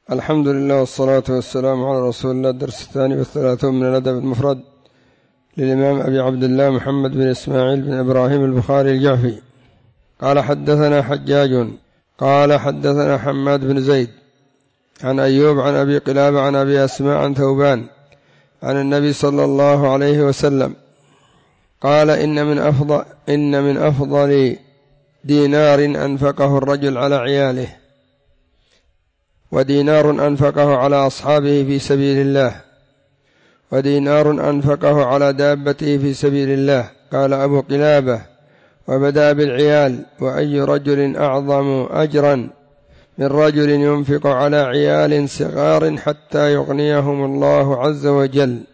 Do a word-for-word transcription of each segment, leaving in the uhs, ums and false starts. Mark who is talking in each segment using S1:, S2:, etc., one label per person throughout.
S1: الحمد لله والصلاة والسلام على رسول الله. الدرس الثاني والثلاثون من الأدب المفرد للإمام أبي عبد الله محمد بن إسماعيل بن إبراهيم البخاري الجعفي. قال حدثنا حجاج قال حدثنا حماد بن زيد عن أيوب عن أبي قلابة عن أبي أسماء عن ثوبان عن النبي صلى الله عليه وسلم قال إن من أفضل, إن من أفضل دينار أنفقه الرجل على عياله، ودينار أنفقه على أصحابه في سبيل الله، ودينار أنفقه على دابته في سبيل الله. قال أبو قلابة: وبدأ بالعيال، وأي رجل أعظم أجرا من رجل ينفق على عيال صغار حتى يغنيهم الله عز وجل.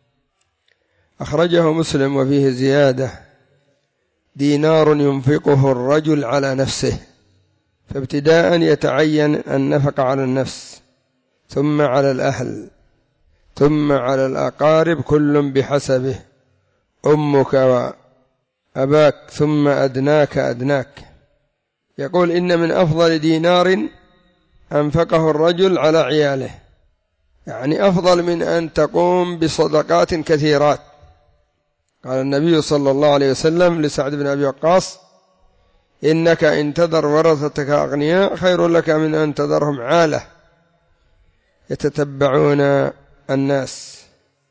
S1: أخرجه مسلم وفيه زيادة: دينار ينفقه الرجل على نفسه، فابتداء يتعين النفق على النفس، ثم على الأهل، ثم على الأقارب كل بحسبه، أمك وأباك، ثم أدناك أدناك. يقول: إن من أفضل دينار أنفقه الرجل على عياله، يعني أفضل من أن تقوم بصدقات كثيرات. قال النبي صلى الله عليه وسلم لسعد بن أبي وقاص: إنك إن تذر ورثتك أغنياء خير لك من أن تذرهم عالة يتتبعون الناس.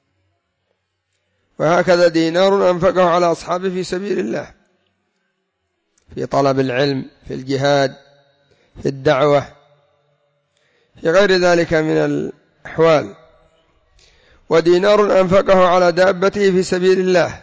S1: وهكذا دينار أنفقه على أصحابه في سبيل الله، في طلب العلم، في الجهاد، في الدعوة، في غير ذلك من الأحوال. ودينار أنفقه على دابته في سبيل الله،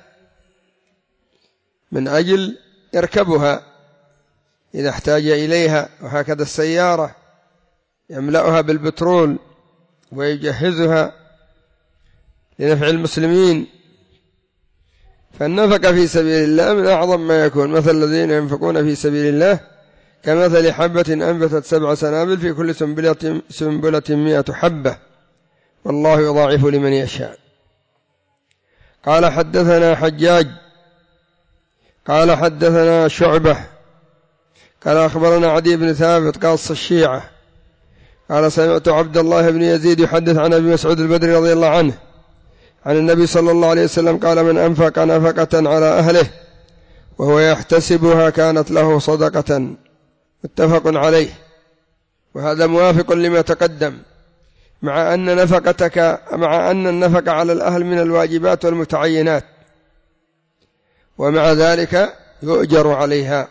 S1: من أجل يركبها إذا احتاج إليها، وهكذا السيارة يملأها بالبترول ويجهزها لنفع المسلمين. فالنفق في سبيل الله من أعظم ما يكون. مثل الذين ينفقون في سبيل الله كمثل حبة أنبتت سبع سنابل في كل سنبلة, سنبلة مئة حبة، والله يضاعف لمن يشاء. قال حدثنا حجاج قال حدثنا شعبة قال أخبرنا عدي بن ثابت قاص الشيعة قال سمعت عبد الله بن يزيد يحدث عن أبي مسعود البدري رضي الله عنه عن النبي صلى الله عليه وسلم قال: من أنفق نفقة على أهله وهو يحتسبها كانت له صدقة. متفق عليه. وهذا موافق لما تقدم، مع أن نفقتك مع أن النفقة على الأهل من الواجبات والمتعينات، ومع ذلك يؤجر عليها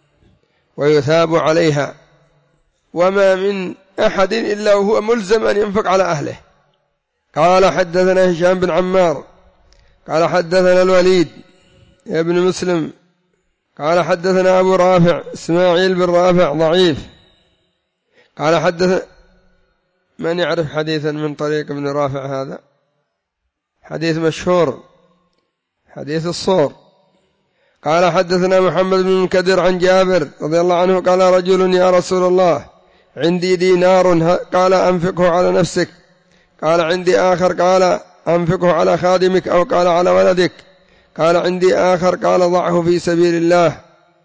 S1: ويثاب عليها، وما من أحد إلا وهو ملزم أن ينفق على أهله. قال حدثنا هشام بن عمار قال حدثنا الوليد ابن مسلم قال حدثنا أبو رافع إسماعيل بن رافع ضعيف. قال حدثنا، من يعرف حديثا من طريق ابن رافع؟ هذا حديث مشهور، حديث الصور. قال حدثنا محمد بن المنكدر عن جابر رضي الله عنه قال: رجل: يا رسول الله عندي دينار، قال: أنفقه على نفسك. قال: عندي آخر، قال: أنفقه على خادمك، أو قال: على ولدك. قال: عندي آخر، قال: ضعه في سبيل الله،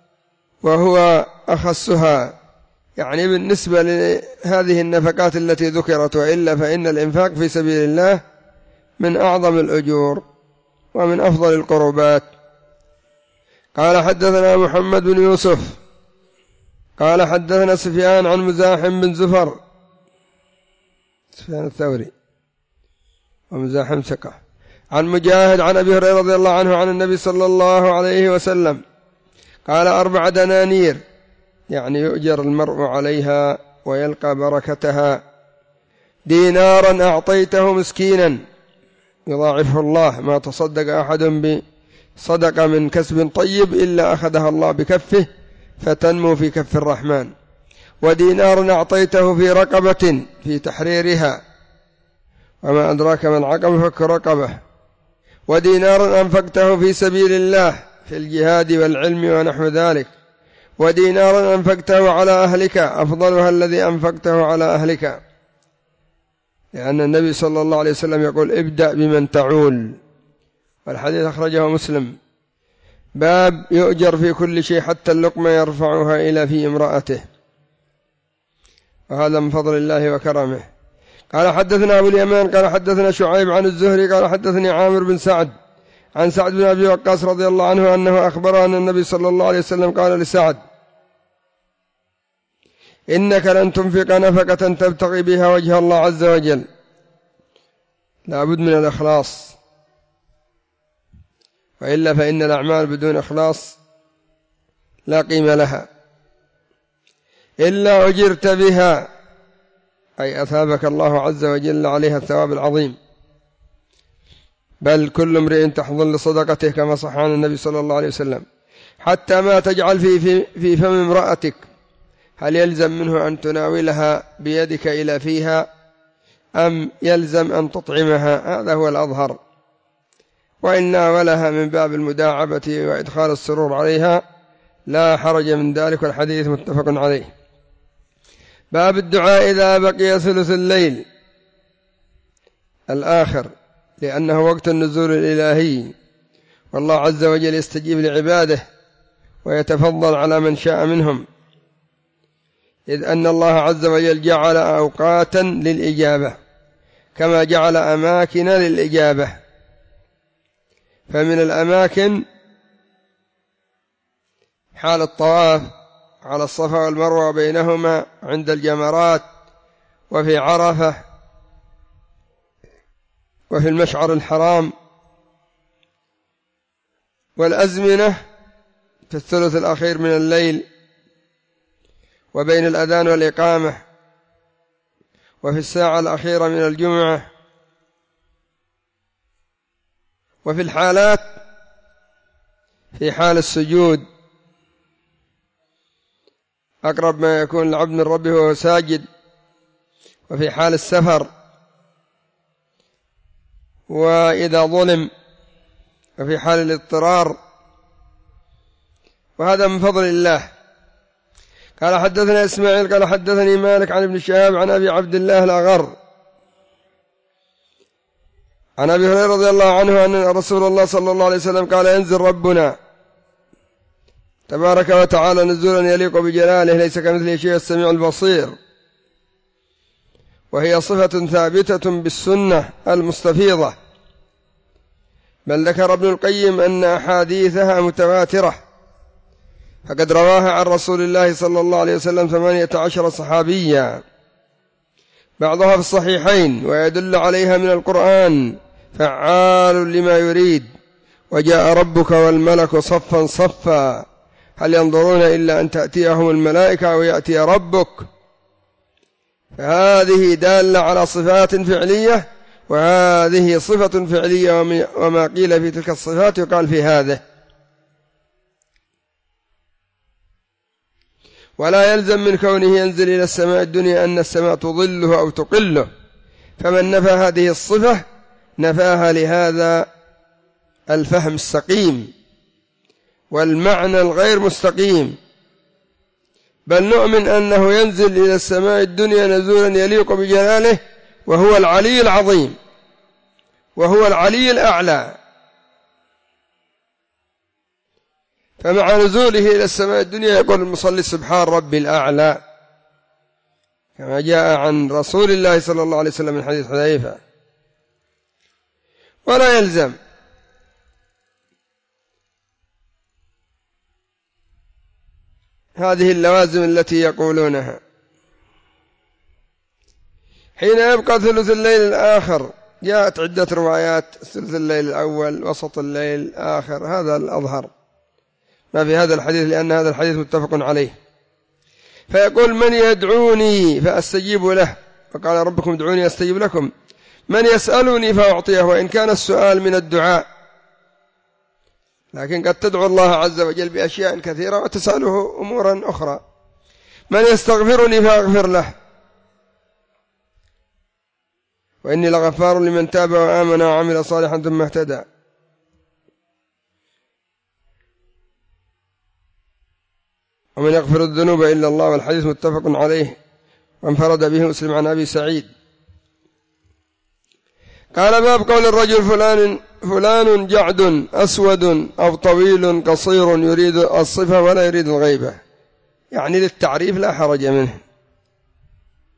S1: وهو أخصها، يعني بالنسبة لهذه النفقات التي ذكرت. وإلا فإن الإنفاق في سبيل الله من أعظم الأجور ومن أفضل القربات. قال حدثنا محمد بن يوسف قال حدثنا سفيان عن مزاحم بن زفر، سفيان الثوري ومزاحم ثقة، عن مجاهد عن أبي هريرة رضي الله عنه عن النبي صلى الله عليه وسلم قال: أربع دنانير، يعني يؤجر المرء عليها ويلقى بركتها. دينارا أعطيته مسكينا يضاعفه الله، ما تصدق أحد بصدقة من كسب طيب إلا أخذها الله بكفه فتنمو في كف الرحمن. ودينار أعطيته في رقبة في تحريرها، وما أدراك ما العقبة، فك رقبة. ودينار أنفقته في سبيل الله في الجهاد والعلم ونحو ذلك. ودينار أنفقته على أهلك، أفضلها الذي أنفقته على أهلك، لأن النبي صلى الله عليه وسلم يقول: ابدأ بمن تعول. والحديث أخرجه مسلم. باب يؤجر في كل شيء حتى اللقمة يرفعها إلى في امرأته. وهذا من فضل الله وكرمه. قال حدثنا أبو اليمان قال حدثنا شعيب عن الزهري قال حدثني عامر بن سعد عن سعد بن أبي وقاص رضي الله عنه أنه أخبر أن النبي صلى الله عليه وسلم قال لسعد: إنك لن تنفق نفقة تبتغي بها وجه الله عز وجل. لا بد من الإخلاص، وإلا فإن الأعمال بدون إخلاص لا قيمة لها، إلا أجرت بها، أي أثابك الله عز وجل عليها الثواب العظيم. بل كل امرئ تحضن لصدقته كما صح عن النبي صلى الله عليه وسلم، حتى ما تجعل في, في, في فم امرأتك، هل يلزم منه أن تناولها بيدك إلى فيها أم يلزم أن تطعمها؟ هذا هو الأظهر. وإن ناولها من باب المداعبة وإدخال السرور عليها لا حرج من ذلك، والحديث متفق عليه. باب الدعاء إذا بقي ثلث الليل الآخر، لأنه وقت النزول الإلهي، والله عز وجل يستجيب لعباده ويتفضل على من شاء منهم، إذ أن الله عز وجل جعل أوقاتا للإجابة كما جعل أماكن للإجابة. فمن الأماكن حال الطواف على الصفا والمروة وبينهما عند الجمرات، وفي عرفة، وفي المشعر الحرام، والأزمنة في الثلث الأخير من الليل وبين الأذان والإقامة، وفي الساعة الأخيرة من الجمعة، وفي الحالات في حال السجود أقرب ما يكون العبد من ربه وهو ساجد، وفي حال السفر، وإذا ظلم، وفي حال الاضطرار، وهذا من فضل الله. قال حدثنا إسماعيل قال حدثني مالك عن ابن شهاب عن أبي عبد الله الأغر عن أبي هريرة رضي الله عنه أن رسول الله صلى الله عليه وسلم قال: ينزل ربنا تبارك وتعالى نزولا يليق بجلاله، ليس كمثله شيء، السميع البصير. وهي صفة ثابتة بالسنة المستفيضة، بل ذكر ابن القيم أن أحاديثها متواترة، فقد رواها عن رسول الله صلى الله عليه وسلم ثمانية عشر صحابيا، بعضها في الصحيحين، ويدل عليها من القرآن: فعال لما يريد، وجاء ربك والملك صفا صفا، هل ينظرون إلا أن تأتيهم الملائكة أو يأتي ربك. فهذه دالة على صفات فعلية، وهذه صفة فعلية، وما قيل في تلك الصفات يقال في هذه. ولا يلزم من كونه ينزل إلى السماء الدنيا أن السماء تظله أو تقله، فمن نفى هذه الصفة نفاها لهذا الفهم السقيم والمعنى الغير مستقيم. بل نؤمن أنه ينزل إلى السماء الدنيا نزولا يليق بجلاله، وهو العلي العظيم، وهو العلي الأعلى. فمع نزوله إلى السماء الدنيا يقول المصلي: سبحان ربي الأعلى، كما جاء عن رسول الله صلى الله عليه وسلم من حديث حذيفة. ولا يلزم هذه اللوازم التي يقولونها. حين يبقى ثلث الليل الآخر، جاءت عدة روايات: ثلث الليل الأول، وسط الليل الآخر، هذا الأظهر ما في هذا الحديث، لأن هذا الحديث متفق عليه. فيقول: من يدعوني فأستجيب له، فقال ربكم ادعوني أستجيب لكم، من يسألني فأعطيه، وإن كان السؤال من الدعاء، لكن قد تدعو الله عز وجل بأشياء كثيرة وتسأله أمورا أخرى. من يستغفرني فأغفر له، وإني لغفار لمن تاب وآمن وعمل صالحا ثم اهتدى. ومن يغفر الذنوب إلا الله، والحديث متفق عليه، وانفرد به مسلم عن أبي سعيد. قال: باب قول الرجل: فلان فلان جعد أسود أو طويل قصير، يريد الصفة ولا يريد الغيبة، يعني للتعريف لا حرج منه.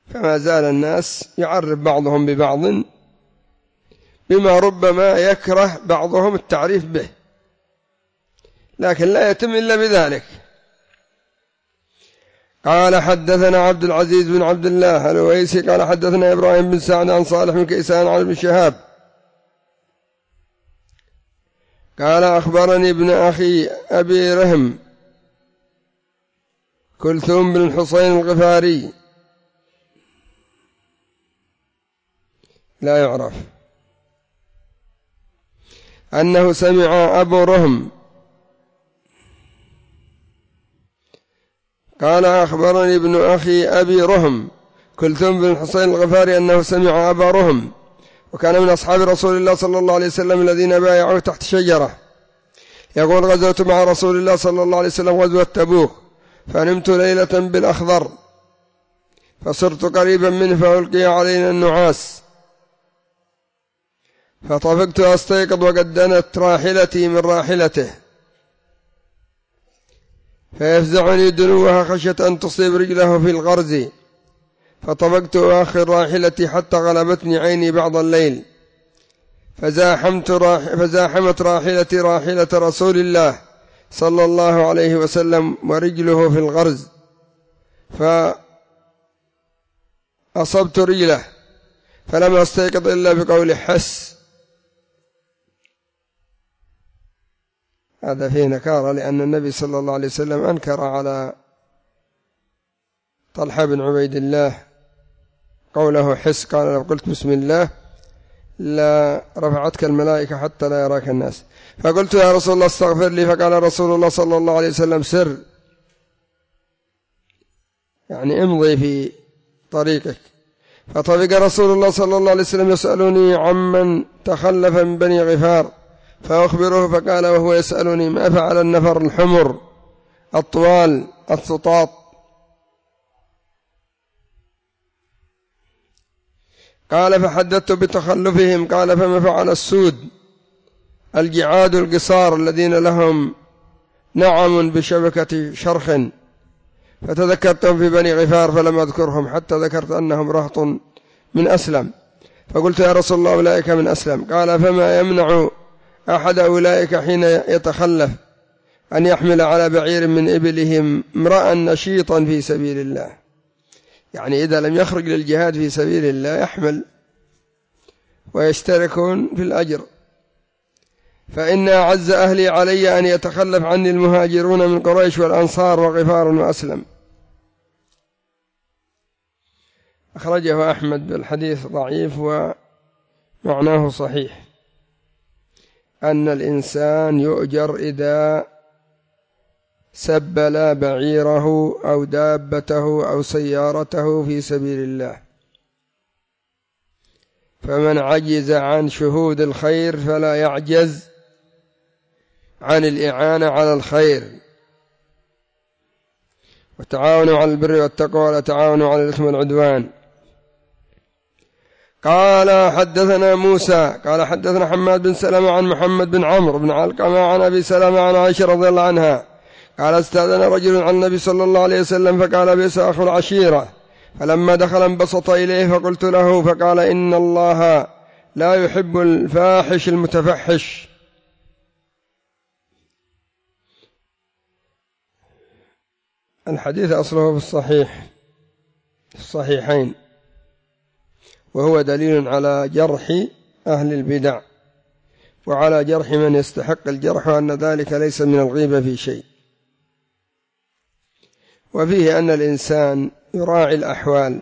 S1: فما زال الناس يعرف بعضهم ببعض بما ربما يكره بعضهم التعريف به، لكن لا يتم إلا بذلك. قال حدثنا عبد العزيز بن عبد الله الأويسي قال حدثنا إبراهيم بن سعد عن صالح بن كيسان عن ابن شهاب قال أخبرني ابن أخي أبي رهم كلثوم بن الحصين الغفاري لا يعرف أنه سمع أبو رهم قال أخبرني ابن أخي أبي رهم كلثوم بن الحصين الغفاري أنه سمع أبا رهم وكان من أصحاب رسول الله صلى الله عليه وسلم الذين بايعوه تحت شجرة يقول غزوت مع رسول الله صلى الله عليه وسلم غزوة تبوك فنمت ليلة بالأخضر فصرت قريبا منه فألقي علينا النعاس فطفقت أستيقظ وقد دنت راحلتي من راحلته فيفزعني دنوها خشية أن تصيب رجله في الغرز فطفقت آخر راحلتي حتى غلبتني عيني بعض الليل فزاحمت راح فزاحمت راحلتي راحلة رسول الله صلى الله عليه وسلم ورجله في الغرز فأصبت رجله فلم أستيقظ إلا بقول حس. هذا فيه نكارة لأن النبي صلى الله عليه وسلم أنكر على طلحة بن عبيد الله قوله حس قال لو قلت بسم الله لا رفعتك الملائكة حتى لا يراك الناس فقلت يا رسول الله استغفر لي فقال رسول الله صلى الله عليه وسلم سر يعني امضي في طريقك. فطفق رسول الله صلى الله عليه وسلم يسألني عمن تخلف من بني غفار فأخبره فقال وهو يسألني ما فعل النفر الحمر الطوال السطاط قال فحدثت بتخلفهم قال فما فعل السود الجعاد القصار الذين لهم نعم بشبكة شرخ فتذكرتهم في بني غفار فلم أذكرهم حتى ذكرت أنهم رهط من أسلم فقلت يا رسول الله أولئك من أسلم قال فما يمنع أحد أولئك حين يتخلف أن يحمل على بعير من إبلهم امرأ نشيطا في سبيل الله يعني إذا لم يخرج للجهاد في سبيل الله يحمل ويشتركون في الأجر. فإن أعز أهلي علي أن يتخلف عني المهاجرون من قريش والأنصار وغفار وأسلم. أخرجه أحمد بالحديث ضعيف ومعناه صحيح أن الإنسان يؤجر إذا سبل بعيره أو دابته أو سيارته في سبيل الله فمن عجز عن شهود الخير فلا يعجز عن الإعانة على الخير وتعاونوا على البر والتقوى ولا تعاونوا على الإثم والعدوان. قال حدثنا موسى قال حدثنا حماد بن سلمة عن محمد بن عمرو بن علقمة عن أبي سلمة عن عائشة رضي الله عنها قال استأذن رجل عن النبي صلى الله عليه وسلم فقال بئس أخو العشيرة فلما دخل انبسط إليه فقلت له فقال إن الله لا يحب الفاحش المتفحش. الحديث أصله في الصحيح الصحيحين وهو دليل على جرح أهل البدع وعلى جرح من يستحق الجرح وأن ذلك ليس من الغيبة في شيء. وفيه أن الإنسان يراعي الأحوال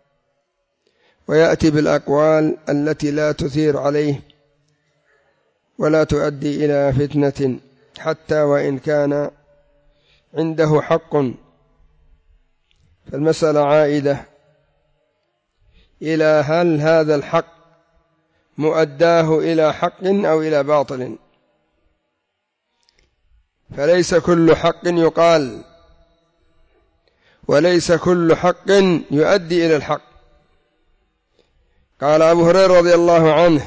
S1: ويأتي بالأقوال التي لا تثير عليه ولا تؤدي إلى فتنة حتى وإن كان عنده حق. فالمسألة عائدة إلى هل هذا الحق مؤداه إلى حق أو إلى باطل، فليس كل حق يقال وليس كل حق يؤدي إلى الحق. قال أبو هريرة رضي الله عنه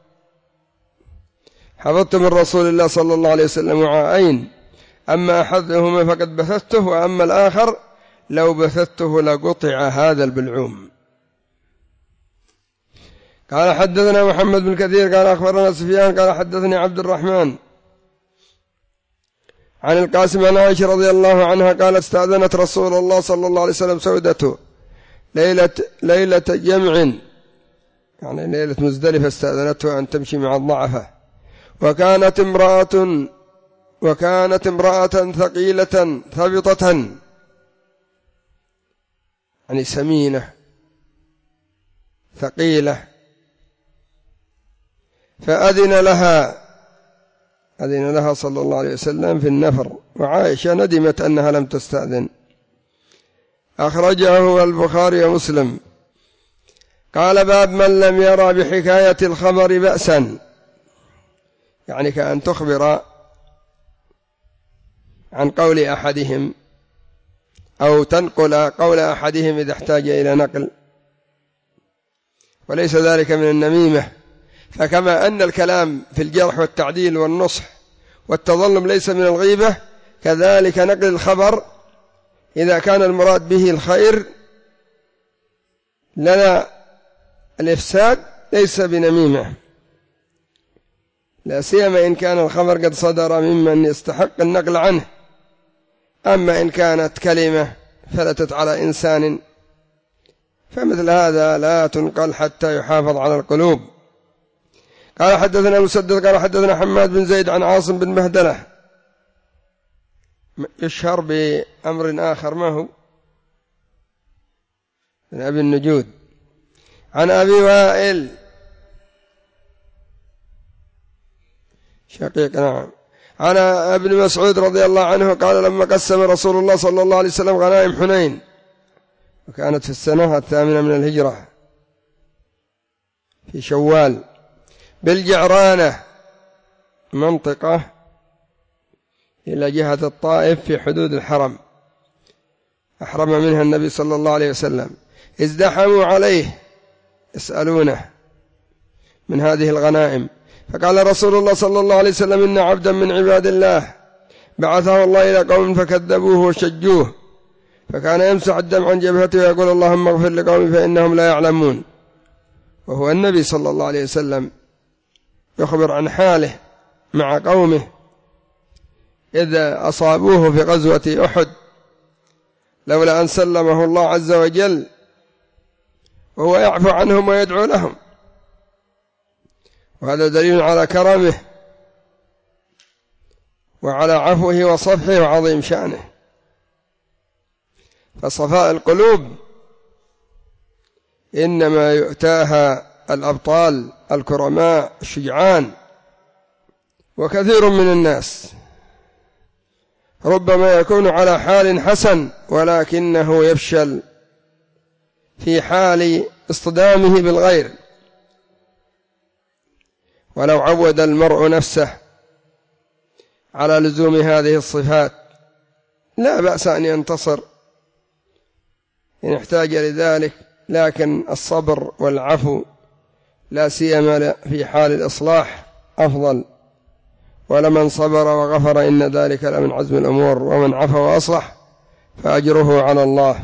S1: حفظت من رسول الله صلى الله عليه وسلم وعاءين أما أحدهما فقد بثثته وأما الآخر لو بثثته لقطع هذا البلعوم. قال حدثنا محمد بن كثير قال أخبرنا سفيان قال حدثني عبد الرحمن عن القاسم عن عائشة رضي الله عنها قال استأذنت رسول الله صلى الله عليه وسلم سودته ليلة, ليلة جمع، يعني ليلة مزدلفة، استأذنته أن تمشي مع الضعفة، وكانت امرأة وكانت امرأة ثقيلة ثبطة، يعني سمينة ثقيلة، فأذن لها أذن لها صلى الله عليه وسلم في النفر، وعائشة ندمت أنها لم تستأذن. أخرجه البخاري ومسلم. قال باب من لم يرى بحكاية الخبر بأسا، يعني كأن تخبر عن قول أحدهم أو تنقل قول أحدهم إذا احتاج إلى نقل، وليس ذلك من النميمة. فكما أن الكلام في الجرح والتعديل والنصح والتظلم ليس من الغيبة، كذلك نقل الخبر إذا كان المراد به الخير لنا الإفساد ليس بنميمة، لا سيما إن كان الخبر قد صدر ممن يستحق النقل عنه. أما إن كانت كلمة فلتت على إنسان فمثل هذا لا تنقل حتى يحافظ على القلوب. قال حدثنا مسدد قال حدثنا حماد بن زيد عن عاصم بن مهدلة، يشهر بأمر آخر ما هو من أبي النجود، عن أبي وائل شقيق نعم، عن ابن مسعود رضي الله عنه قال لما قسم رسول الله صلى الله عليه وسلم غنائم حنين، وكانت في السنة الثامنة من الهجرة في شوال، بالجعرانة منطقة إلى جهة الطائف في حدود الحرم، أحرم منها النبي صلى الله عليه وسلم، ازدحموا عليه يسألونه من هذه الغنائم، فقال رسول الله صلى الله عليه وسلم إن عبدا من عباد الله بعثه الله إلى قوم فكذبوه وشجوه، فكان يمسح الدم عن جبهته ويقول اللهم اغفر لقومي فإنهم لا يعلمون، وهو النبي صلى الله عليه وسلم يخبر عن حاله مع قومه إذا أصابوه في غزوة أحد لولا أن سلمه الله عز وجل، وهو يعفو عنهم ويدعو لهم، وهذا دليل على كرمه وعلى عفوه وصفحه وعظيم شأنه. فصفاء القلوب إنما يؤتاها الأبطال الكرماء الشجعان، وكثير من الناس ربما يكون على حال حسن ولكنه يفشل في حال اصطدامه بالغير. ولو عود المرء نفسه على لزوم هذه الصفات لا بأس أن ينتصر إن احتاج لذلك، لكن الصبر والعفو لا سيما في حال الإصلاح أفضل، ولمن صبر وغفر إن ذلك لمن عزم الأمور، ومن عفا وأصلح فأجره على الله.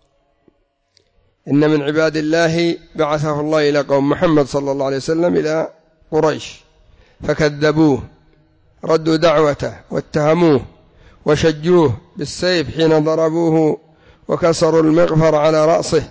S1: إن من عباد الله بعثه الله إلى قوم محمد صلى الله عليه وسلم إلى قريش فكذبوه، ردوا دعوته واتهموه وشجوه بالسيف حين ضربوه وكسروا المغفر على رأسه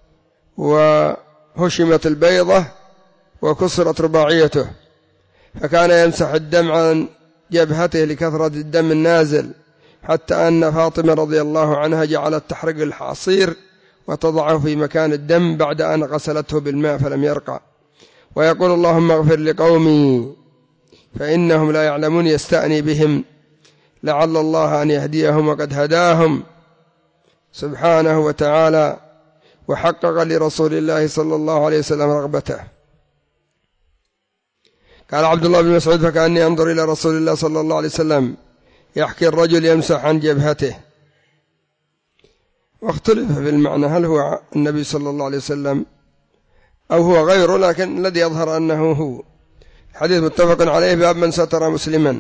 S1: وهشمت البيضة وكسرت رباعيته، فكان يمسح الدم عن جبهته لكثرة الدم النازل، حتى أن فاطمة رضي الله عنها جعلت تحرق الحصير وتضعه في مكان الدم بعد أن غسلته بالماء فلم يرقى، ويقول اللهم اغفر لقومي فإنهم لا يعلمون، يستأني بهم لعل الله أن يهديهم وقد هداهم سبحانه وتعالى، وحقق لرسول الله صلى الله عليه وسلم رغبته. قال عبد الله بن مسعود فكأني أنظر إلى رسول الله صلى الله عليه وسلم يحكي الرجل يمسح عن جبهته، واختلف في المعنى هل هو النبي صلى الله عليه وسلم أو هو غيره، لكن الذي يظهر أنه هو. حديث متفق عليه باب من ستر مسلما،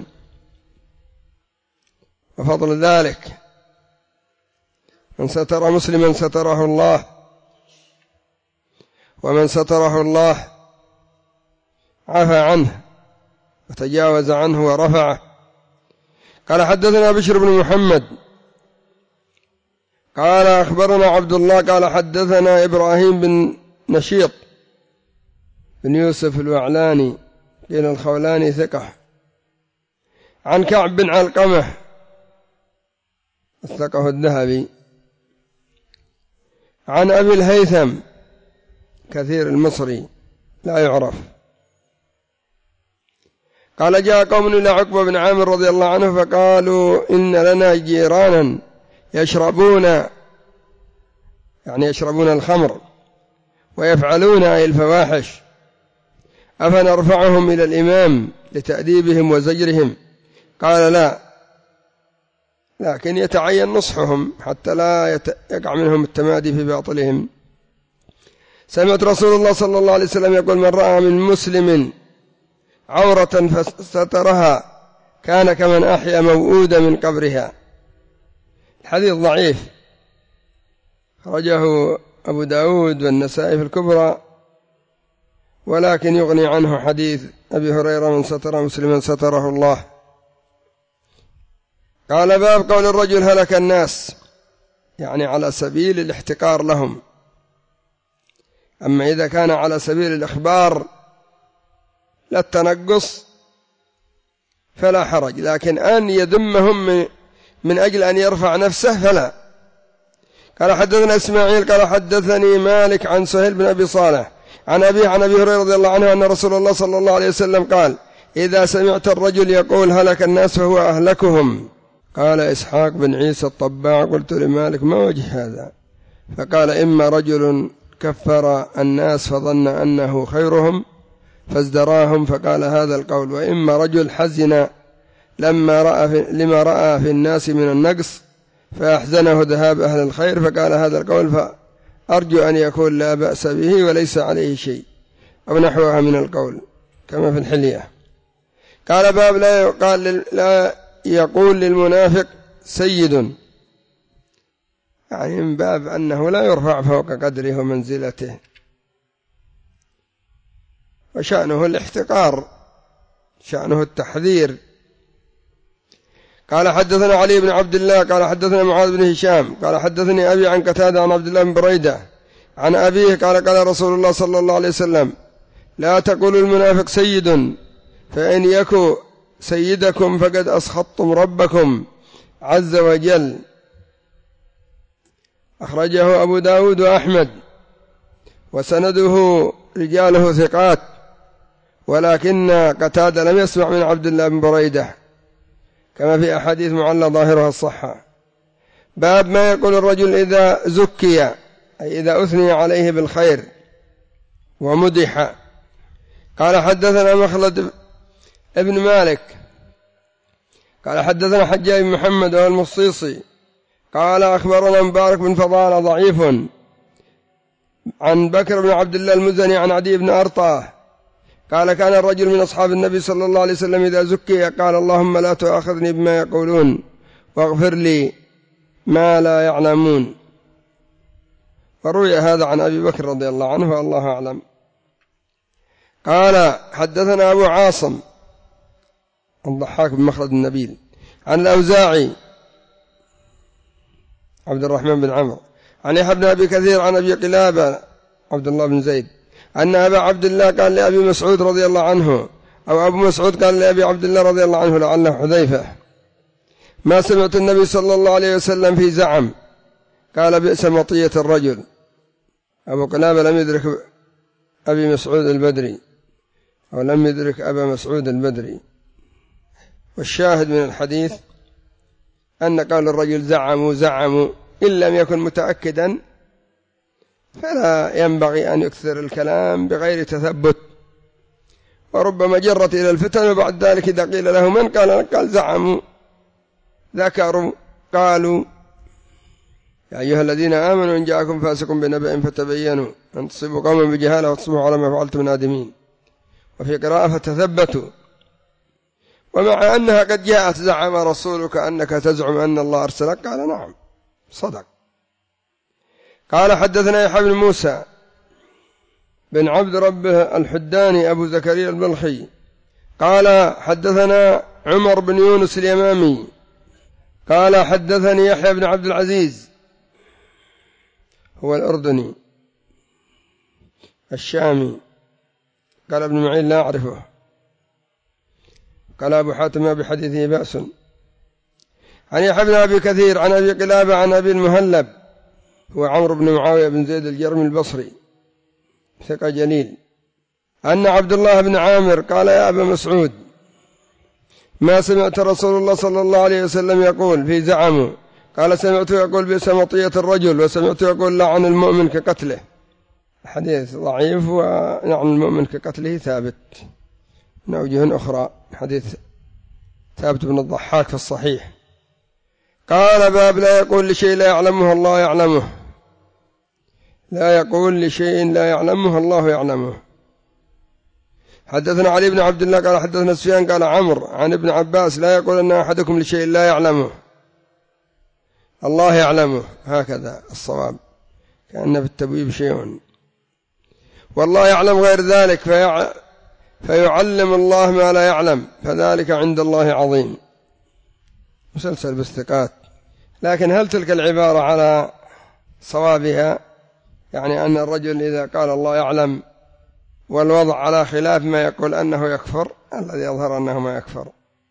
S1: وفضل ذلك من ستر مسلما ستره الله، ومن ستره الله عفى عنه وتجاوز عنه ورفعه. قال حدثنا بشر بن محمد قال أخبرنا عبد الله قال حدثنا إبراهيم بن نشيط بن يوسف الوعلاني قيل الخولاني ثقة، عن كعب بن علقمة وثقه الذهبي، عن أبي الهيثم كثير المصري لا يعرف، قال جاء قوم إلى عقبة بن عامر رضي الله عنه فقالوا إن لنا جيرانا يشربون يعني يشربون الخمر ويفعلون أي الفواحش، أفنرفعهم إلى الإمام لتأديبهم وزجرهم؟ قال لا، لكن يتعين نصحهم حتى لا يقع منهم التمادي في باطلهم. سمعت رسول الله صلى الله عليه وسلم يقول من رأى من مسلم عورة فسترها كان كمن أحيا موؤودة من قبرها. الحديث ضعيف، خرجه أبو داود والنسائي في الكبرى، ولكن يغني عنه حديث أبي هريرة من ستر مسلما ستره الله. قال باب قول الرجل هلك الناس، يعني على سبيل الاحتقار لهم، أما إذا كان على سبيل الإخبار لا التنقص فلا حرج، لكن أن يذمهم من أجل أن يرفع نفسه فلا. قال حدثنا إسماعيل قال حدثني مالك عن سهيل بن أبي صالح عن أبي عن أبي هريرة رضي الله عنه أن رسول الله صلى الله عليه وسلم قال إذا سمعت الرجل يقول هلك الناس فهو أهلكهم. قال إسحاق بن عيسى الطباع قلت لمالك ما وجه هذا؟ فقال إما رجل كفر الناس فظن أنه خيرهم فازدراهم فقال هذا القول، وإما رجل حزن لما رأى في لما رأى في الناس من النقص فأحزنه ذهاب أهل الخير فقال هذا القول، فأرجو أن يكون لا بأس به وليس عليه شيء أو نحوها من القول كما في الحلية. قال باب لا يقال لا يقول للمنافق سيد، يعني من باب أنه لا يرفع فوق قدره ومنزلته، وشأنه الاحتقار، شأنه التحذير. قال حدثنا علي بن عبد الله قال حدثنا معاذ بن هشام قال حدثني أبي عن قتادة عن عبد الله بن بريدة عن أبيه قال قال رسول الله صلى الله عليه وسلم لا تقولوا المنافق سيد فإن يكو سيدكم فقد أسخطتم ربكم عز وجل. أخرجه أبو داود وأحمد وسنده رجاله ثقات، ولكن قتادة لم يسمع من عبد الله بن بريدة كما في أحاديث معلّى ظاهرها الصحة. باب ما يقول الرجل إذا زكي أي إذا أثني عليه بالخير ومدح. قال حدثنا مخلد ابن مالك قال حدثنا حجاج بن محمد والمصيصي قال أخبرنا مبارك بن فضالة ضعيف عن بكر بن عبد الله المزني عن عدي بن أرطاه قال كان الرجل من أصحاب النبي صلى الله عليه وسلم إذا زكي قال اللهم لا تؤاخذني بما يقولون واغفر لي ما لا يعلمون. وروي هذا عن أبي بكر رضي الله عنه والله أعلم. قال حدثنا أبو عاصم الضحاك بن مخلد النبيل عن الأوزاعي عبد الرحمن بن عمرو عن يحيى بن أبي كثير عن أبي قلابة عبد الله بن زيد أن أبا عبد الله قال لأبي مسعود رضي الله عنه أو أبو مسعود قال لأبي عبد الله رضي الله عنه لعله حذيفة ما سمعت النبي صلى الله عليه وسلم في زعم قال بئس مطية الرجل. أبو قلابة لم يدرك أبي مسعود البدري أو لم يدرك أبا مسعود البدري. والشاهد من الحديث أن قال الرجل زعموا زعموا إن لم يكن متأكدا فلا ينبغي أن يكثر الكلام بغير تثبت، وربما جرت إلى الفتن وبعد ذلك إذا قيل له من قال قال زعموا ذكروا قالوا. يا أيها الذين آمنوا إن جاءكم فاسق بنبأ فتبينوا أن تصيبوا قوما بجهالة وتصبحوا على ما فعلتم نادمين. وفي قراءة فتثبتوا. ومع أنها قد جاءت زعم رسولك أنك تزعم أن الله أرسلك قال نعم صدق. قال حدثنا يحيى بن موسى بن عبد ربه الحداني أبو زكريا البلخي قال حدثنا عمر بن يونس اليمامي قال حدثني يحيى بن عبد العزيز هو الأردني الشامي قال ابن معين لا أعرفه. قال أبو حاتم ما بحديثه بأس. عن يحيى بن أبي كثير عن أبي قلابة عن أبي المهلب هو عمرو بن معاوية بن زيد الجرمي البصري ثقة جليل أن عبد الله بن عامر قال يا أبا مسعود ما سمعت رسول الله صلى الله عليه وسلم يقول في زعمه؟ قال سمعت يقول بئس مطية الرجل وسمعت يقول لعن المؤمن كقتله. حديث ضعيف ولعن المؤمن كقتله ثابت من أوجه أخرى حديث ثابت بن الضحاك في الصحيح. قال باب لا يقول لشيء لا يعلمه الله يعلمه لا يقول لشيء لا يعلمه الله يعلمه. حدثنا علي بن عبد الله قال حدثنا سفيان قال عمرو عن ابن عباس لا يقول أن أحدكم لشيء لا يعلمه الله يعلمه هكذا الصواب كأن في التبويب شيء والله يعلم غير ذلك فيع... فيعلم الله ما لا يعلم فذلك عند الله عظيم. مسلسل بالثقات. لكن هل تلك العبارة على صوابها؟ يعني أن الرجل إذا قال الله يعلم والوضع على خلاف ما يقول أنه يكفر؟ الذي يظهر أنه ما يكفر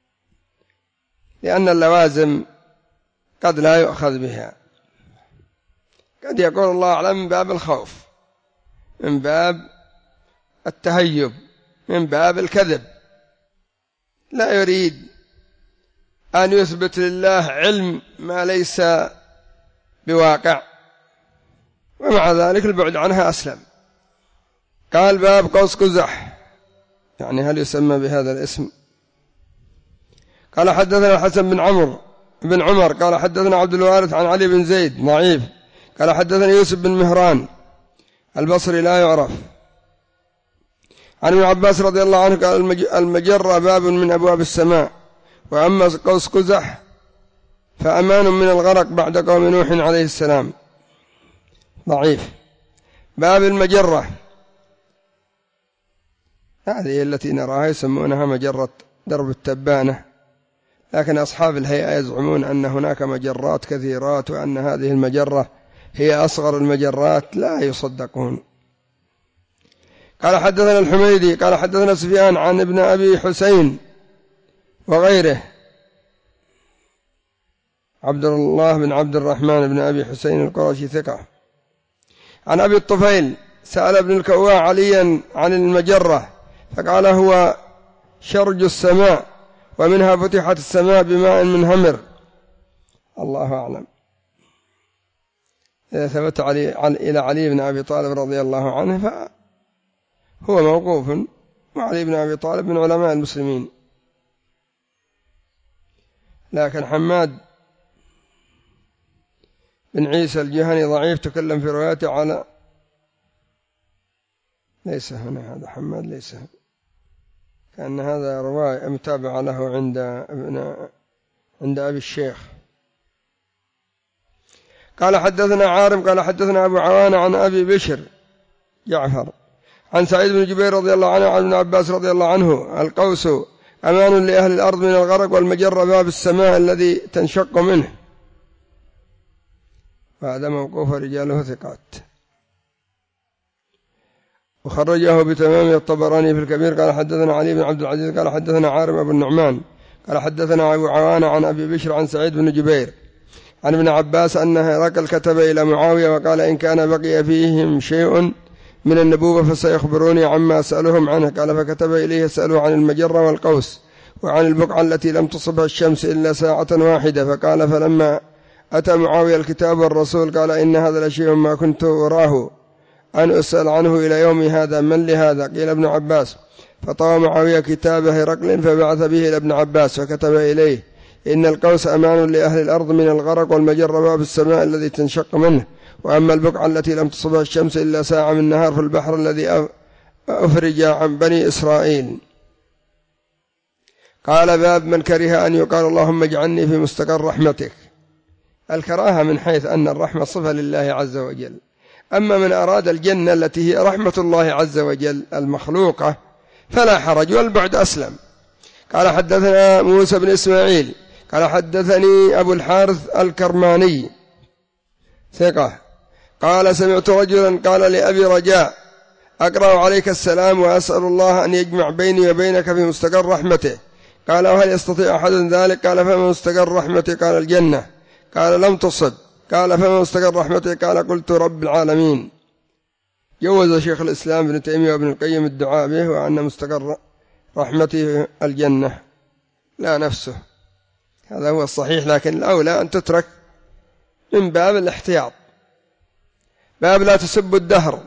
S1: لأن اللوازم قد لا يؤخذ بها. قد يقول الله أعلم من باب الخوف من باب التهيب من باب الكذب لا يريد أن يثبت لله علم ما ليس بواقع ومع ذلك البعد عنها أسلم. قال باب قوس قزح يعني هل يسمى بهذا الاسم؟ قال حدثنا الحسن بن عمرو بن عمر قال حدثنا عبد الوارث عن علي بن زيد ضعيف قال حدثنا يوسف بن مهران البصري لا يعرف عن ابن عباس رضي الله عنه قال المجرة باب من أبواب السماء وأما قوس قزح فأمان من الغرق بعد قوم نوح عليه السلام ضعيف. باب المجرة هذه التي نراها يسمونها مجرة درب التبانة لكن أصحاب الهيئة يزعمون أن هناك مجرات كثيرات وأن هذه المجرة هي أصغر المجرات لا يصدقون. قال حدثنا الحميدي قال حدثنا سفيان عن ابن أبي حسين وغيره عبد الله بن عبد الرحمن بن أبي حسين القرشي ثقة عن أبي الطفيل سأل ابن الكواع عليا عن المجرة فقال هو شرج السماء ومنها فتحت السماء بماء منهمر. الله أعلم. إذا ثبت علي إلى علي بن أبي طالب رضي الله عنه فهو موقوف وعلي بن أبي طالب من علماء المسلمين. لكن حماد بن عيسى الجهني ضعيف تكلم في روايته على ليس هنا هذا حماد ليس كأن هذا رواية متابعة له عند ابن عند أبي الشيخ. قال حدثنا عارم قال حدثنا أبو عوانة عن أبي بشر جعفر عن سعيد بن جبير رضي الله عنه عن ابن عباس رضي الله عنه القوس أمان لأهل الأرض من الغرق والمجرة باب السماء الذي تنشق منه. وهذا موقوف رجاله ثقات وخرجه بتمام الطبراني في الكبير. قال حدثنا علي بن عبد العزيز قال حدثنا عارم أبو النعمان قال حدثنا أبو عوانة عن أبي بشر عن سعيد بن جبير عن ابن عباس أن هرقل كتب إلى معاوية وقال إن كان بقي فيهم شيء من النبوة فسيخبروني عما أسألهم عنه. قال فكتب إليه يسأله عن المجرة والقوس وعن البقعة التي لم تصبها الشمس إلا ساعة واحدة. فقال فلما أتى معاوية الكتاب والرسول قال إن هذا لشيء ما كنت أراه أن أسأل عنه إلى يوم هذا من لهذا؟ قيل ابن عباس. فطوى معاوية كتاب هرقل فبعث به إلى ابن عباس فكتب إليه إن القوس أمان لأهل الأرض من الغرق والمجرة باب السماء الذي تنشق منه وأما البقعة التي لم تصبها الشمس إلا ساعة من نهار في البحر الذي أفرج عن بني إسرائيل. قال باب من كره أن يقال اللهم اجعلني في مستقر رحمتك. الكراهة من حيث أن الرحمة صفة لله عز وجل أما من أراد الجنة التي هي رحمة الله عز وجل المخلوقة فلا حرج، والبعد أسلم. قال حدثنا موسى بن إسماعيل قال حدثني أبو الحارث الكرماني ثقة قال سمعت رجلا قال لأبي رجاء أقرأ عليك السلام وأسأل الله أن يجمع بيني وبينك في مستقر رحمته. قال وهل يستطيع أحد ذلك؟ قال فما مستقر رحمته؟ قال الجنة. قال لم تصب. قال فما مستقر رحمته؟ قال قلت رب العالمين. جوز شيخ الإسلام ابن تيمية وابن القيم الدعاء به وأن مستقر رحمته الجنة لا نفسه، هذا هو الصحيح، لكن الأولى أن تترك من باب الاحتياط. باب لا تسب الدهر.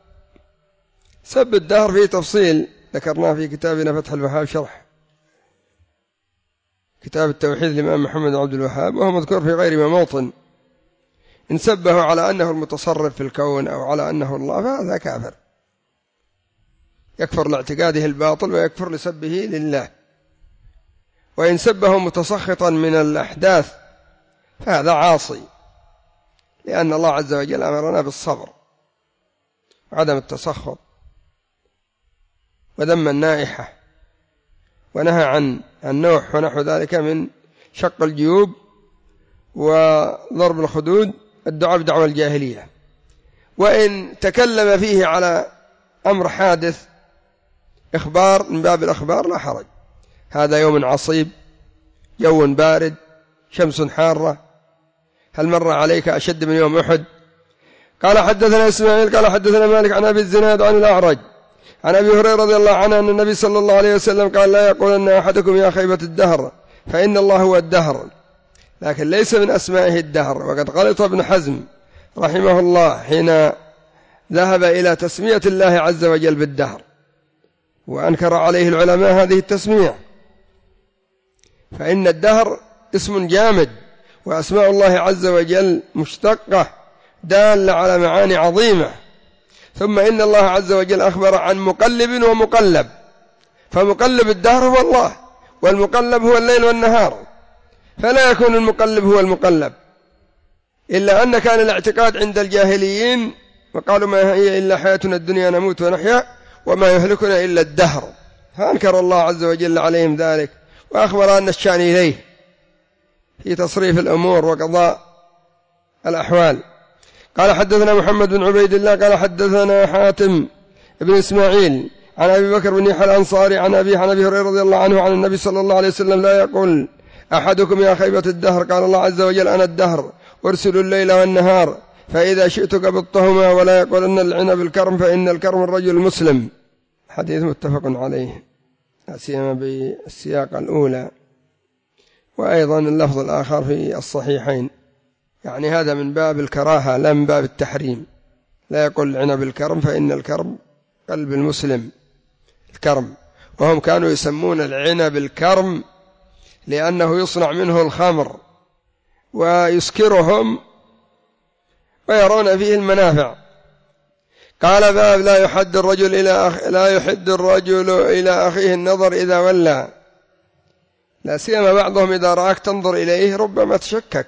S1: سب الدهر فيه تفصيل ذكرناه في كتابنا فتح الوهاب شرح كتاب التوحيد للإمام محمد عبد الوهاب، وهو مذكور في غير ما موطن. إن سبه على أنه المتصرف في الكون أو على أنه الله فهذا كافر، يكفر لاعتقاده الباطل ويكفر لسبه لله. وإن سبه متسخطا من الأحداث فهذا عاصي، لأن الله عز وجل أمرنا بالصبر وعدم التسخط، وذم النائحة، ونهى عن النوح ونحو ذلك من شق الجيوب وضرب الخدود، الدعاء بدعوى الجاهلية. وإن تكلم فيه على أمر حادث إخبار من باب الأخبار لا حرج. هذا يوم عصيب، جو بارد، شمس حارة، هل مر عليك أشد من يوم أحد؟ قال حدثنا إسماعيل قال حدثنا مالك عن أبي الزناد عن الأعرج عن أبي هريرة رضي الله عنه أن النبي صلى الله عليه وسلم قال لا يقولن أحدكم يا خيبة الدهر فإن الله هو الدهر، لكن ليس من أسمائه الدهر. وقد غلط ابن حزم رحمه الله حين ذهب إلى تسمية الله عز وجل بالدهر، وأنكر عليه العلماء هذه التسمية، فإن الدهر اسم جامد، وأسماء الله عز وجل مشتقة دالة على معاني عظيمة. ثم إن الله عز وجل أخبر عن مقلب ومقلب، فمقلب الدهر هو الله، والمقلب هو الليل والنهار، فلا يكون المقلب هو المقلب، إلا أن كان الاعتقاد عند الجاهليين وقالوا ما هي إلا حياتنا الدنيا نموت ونحيا وما يهلكنا إلا الدهر، فأنكر الله عز وجل عليهم ذلك، وأخبر أن الشأن إليه في تصريف الأمور وقضاء الأحوال. قال حدثنا محمد بن عبيد الله قال حدثنا حاتم بن إسماعيل عن أبي بكر بن يحيى الأنصاري عن أبي عن أبي هريرة رضي الله عنه عن النبي صلى الله عليه وسلم لا يقول أحدكم يا خيبة الدهر قال الله عز وجل أنا الدهر أرسل الليل والنهار فإذا شئت قبضتهما، ولا يقول أن العنب الكرم فإن الكرم الرجل المسلم. حديث متفق عليه سيما بالسياق الأولى، وأيضا اللفظ الآخر في الصحيحين، يعني هذا من باب الكراهة لا من باب التحريم. لا يقول العنب الكرم فإن الكرم قلب المسلم الكرم، وهم كانوا يسمون العنب الكرم لأنه يصنع منه الخمر ويسكرهم ويرون فيه المنافع. قال باب لا يحد الرجل إلى أخ... لا يحد الرجل إلى أخيه النظر إذا ولى، لا سيما بعضهم إذا رآك تنظر إليه ربما تشكك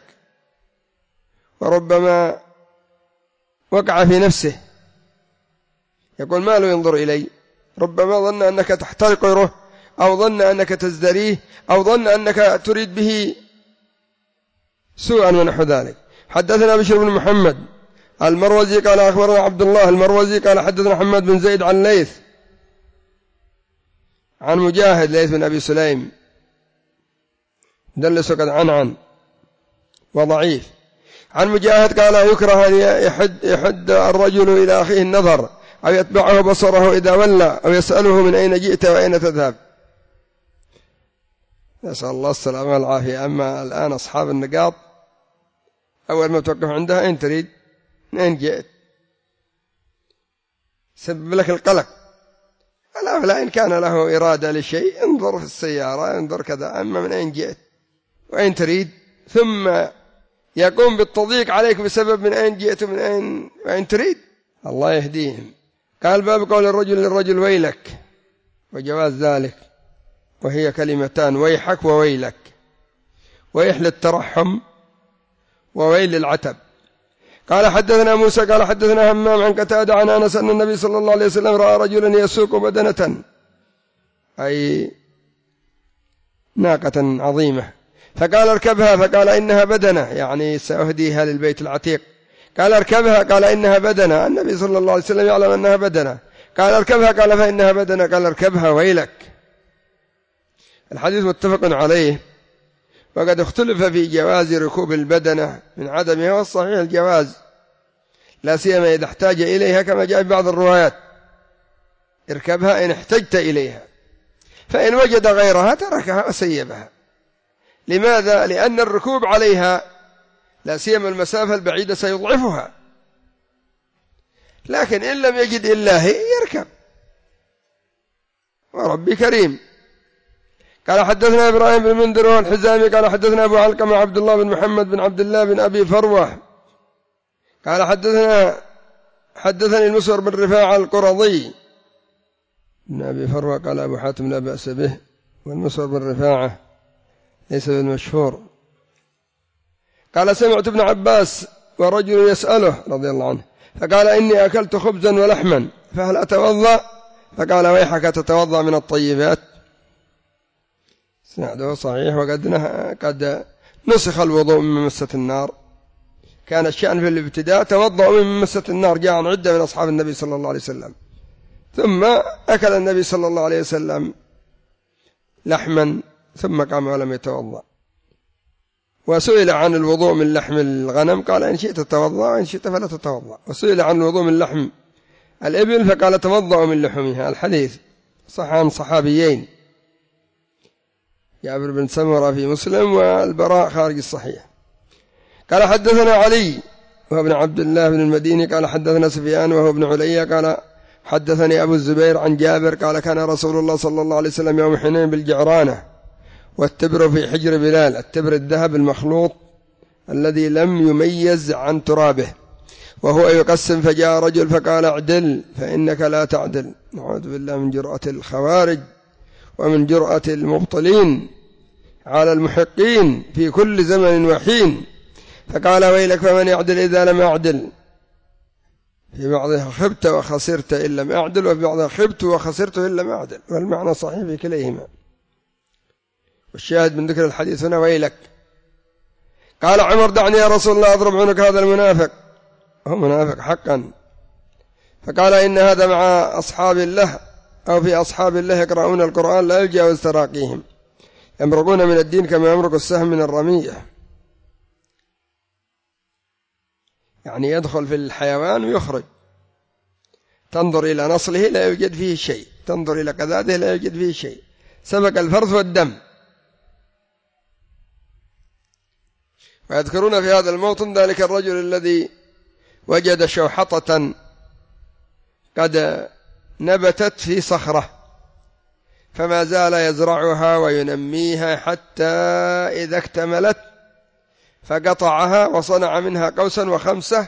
S1: وربما وقع في نفسه، يقول ما له ينظر إلي، ربما ظن أنك تحتقره أو ظن أنك تزدريه أو ظن أنك تريد به سوءا ونحو ذلك. حدثنا بشر بن محمد المروزي قال أخبرنا عبد الله المروزي قال حدثنا محمد بن زيد عن ليث عن مجاهد ليث بن أبي سليم دلس قد عن عن وضعيف عن مجاهد قال يكره أن يحد, يحد الرجل إلى أخيه النظر أو يتبعه بصره إذا ولى أو يسأله من أين جئت وأين تذهب. نسأل الله السلامة والعافية. أما الآن أصحاب النقاط أول ما توقف عندها أين تريد من أين جئت سبب لك القلق. ألا فلا إن كان له إرادة لشيء انظر في السيارة انظر كذا، أما من أين جئت وأين تريد، ثم يقوم بالتضييق عليك بسبب من أين جئت من أين وأين تريد، الله يهديهم. قال باب قول الرجل للرجل ويلك وجواز ذلك، وهي كلمتان ويحك وويلك، ويح للترحم وويل للعتب. قال حدثنا موسى قال حدثنا همام عن قتادة عن أنس أن النبي صلى الله عليه وسلم رأى رجلا يسوق بدنة أي ناقة عظيمة فقال اركبها فقال إنها بدنة يعني سأهديها للبيت العتيق. قال اركبها قال إنها بدنة. النبي صلى الله عليه وسلم يعلم أنها بدنة. قال اركبها قال فإنها بدنة. قال اركبها ويلك. الحديث متفق عليه وقد اختلف في جواز ركوب البدنة من عدمها، والصحيح الجواز لا سيما إذا احتاج إليها كما جاء في بعض الروايات اركبها إن احتجت إليها، فإن وجد غيرها تركها وسيبها. لماذا؟ لأن الركوب عليها لا سيما المسافة البعيدة سيضعفها، لكن إن لم يجد إلا هي يركب وربي كريم. قال حدثنا إبراهيم بن منذر والحزامي قال حدثنا أبو علقمة عبد الله بن محمد بن عبد الله بن أبي فروة قال حدثنا حدثني المسور بن رفاعة القرظي بن أبي فروة قال أبو حاتم لا بأس به، والمسور بن رفاعة ليس بالمشهور. قال سمعت ابن عباس ورجل يسأله رضي الله عنه فقال إني أكلت خبزا ولحما فهل أتوضأ؟ فقال ويحك تتوضأ من الطيبات. سنعده صحيح وقد قد نسخ الوضوء من مسة النار. كان الشأن في الابتداء توضأ من مسة النار، جاء عن عدة من أصحاب النبي صلى الله عليه وسلم، ثم أكل النبي صلى الله عليه وسلم لحما ثم قام ولم يتوضأ. وسئل عن الوضوء من لحم الغنم قال إن شئت تتوضأ وإن شئت فلا تتوضأ، وسئل عن الوضوء من لحم الإبل فقال توضأ من لحمها. الحديث صح عن صحابيين جابر بن سمرة في مسلم والبراء خارج الصحيح. قال حدثنا علي وهو ابن عبد الله بن المديني قال حدثنا سفيان وهو ابن علي قال حدثني أبو الزبير عن جابر قال كان رسول الله صلى الله عليه وسلم يوم حنين بالجعرانة والتبر في حجر بلال، التبر الذهب المخلوط الذي لم يميز عن ترابه، وهو يقسم فجاء رجل فقال اعدل فإنك لا تعدل. نعوذ بالله من جرأة الخوارج ومن جرأة المبطلين على المحقين في كل زمن وحين. فقال ويلك فمن يعدل إذا لم أعدل. في بعضها خبت وخسرت إن لم أعدل، وفي بعضها خبت وخسرت إن لم أعدل، والمعنى صحيح في كليهما. والشاهد من ذكر الحديث هنا ويلك. قال عمر دعني يا رسول الله أضرب عنك هذا المنافق، هو منافق حقا. فقال إن هذا مع أصحاب الله أو في أصحاب الله يقرؤون القرآن لا يجاوز تراقيهم، يمرقون من الدين كما يمرق السهم من الرمية، يعني يدخل في الحيوان ويخرج. تنظر إلى نصله لا يوجد فيه شيء، تنظر إلى قذاته لا يوجد فيه شيء، سبق الفرث والدم. ويذكرون في هذا الموطن ذلك الرجل الذي وجد شوحطة قد نبتت في صخرة فما زال يزرعها وينميها حتى إذا اكتملت فقطعها وصنع منها قوسا وخمسة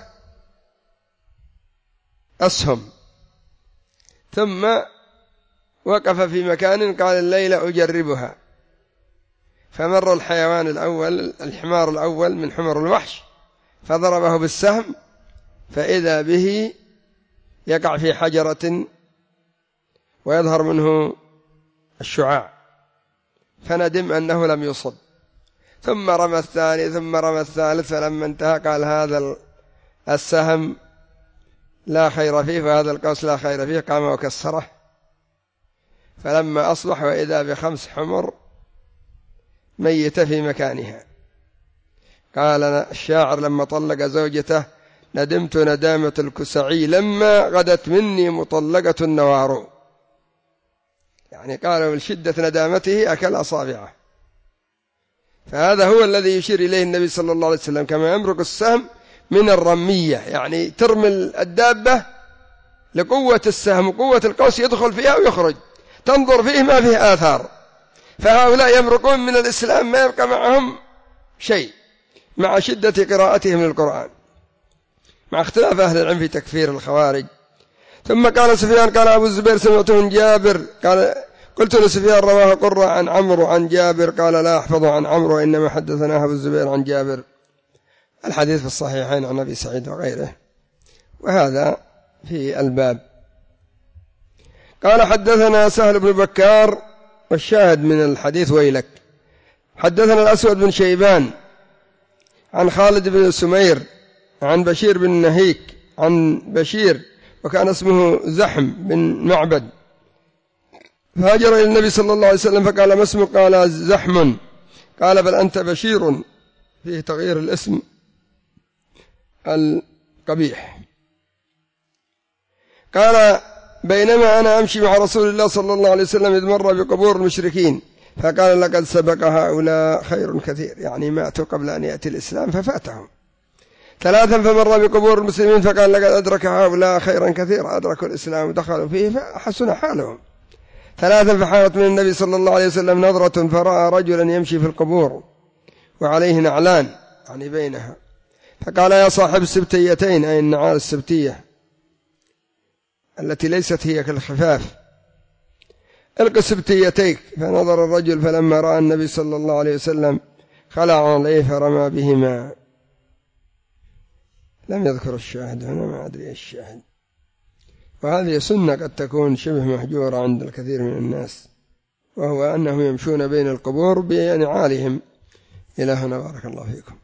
S1: أسهم، ثم وقف في مكان قال الليلة أجربها. فمر الحيوان الأول الحمار الأول من حمر الوحش فضربه بالسهم فإذا به يقع في حجرة ويظهر منه الشعاع، فندم أنه لم يصب، ثم رمى الثاني ثم رمى الثالث، فلما انتهى قال هذا السهم لا خير فيه وهذا القوس لا خير فيه، قام وكسره. فلما أصبح وإذا بخمس حمر ميتة في مكانها. قال الشاعر لما طلق زوجته ندمت ندامة الكسعي لما غدت مني مطلقة النوار، يعني قال من شدة ندامته أكل أصابعه. فهذا هو الذي يشير إليه النبي صلى الله عليه وسلم كما يمرق السهم من الرمية، يعني ترمي الدابة لقوة السهم وقوة القوس يدخل فيها ويخرج، تنظر فيه ما فيه آثار. فهؤلاء يمرقون من الإسلام ما يبقى معهم شيء مع شدة قراءتهم للقرآن، مع اختلاف أهل العلم في تكفير الخوارج. ثم قال سفيان قال أبو الزبير سمعته من جابر قال قلت لسفيان رواه قرة عن عمرو عن جابر قال لا أحفظ عن عمرو إنما حدثنا أبو الزبير عن جابر. الحديث في الصحيحين عن أبي سعيد وغيره، وهذا في الباب. قال حدثنا سهل بن بكار، والشاهد من الحديث ويلك. حدثنا الأسود بن شيبان عن خالد بن سمير عن بشير بن نهيك عن بشير وكان اسمه زحم بن معبد، فهاجر إلى النبي صلى الله عليه وسلم فقال ما اسمه؟ قال زحم. قال بل أنت بشير، فيه تغيير الاسم القبيح. قال بينما أنا أمشي مع رسول الله صلى الله عليه وسلم إذ مر بقبور المشركين فقال لقد سبق هؤلاء خير كثير، يعني ماتوا قبل أن يأتي الإسلام ففاتهم. ثلاثا فمر بقبور المسلمين فقال لقد أدرك هؤلاء خيرا كثيرا، أدركوا الإسلام ودخلوا فيه فحسن حالهم. ثلاثا فحالت من النبي صلى الله عليه وسلم نظرة فرأى رجلا يمشي في القبور وعليه نعلان، يعني بينها، فقال يا صاحب السبتيتين، أي النعال السبتية التي ليست هي كالخفاف، الق سبتيتيك. فنظر الرجل فلما رأى النبي صلى الله عليه وسلم خلع عليه فرمى بهما. لم يذكر الشاهد هنا، ما أدري الشاهد. وهذه سنة قد تكون شبه محجورة عند الكثير من الناس، وهو أنهم يمشون بين القبور بنعالهم. إلى هنا بارك الله فيكم.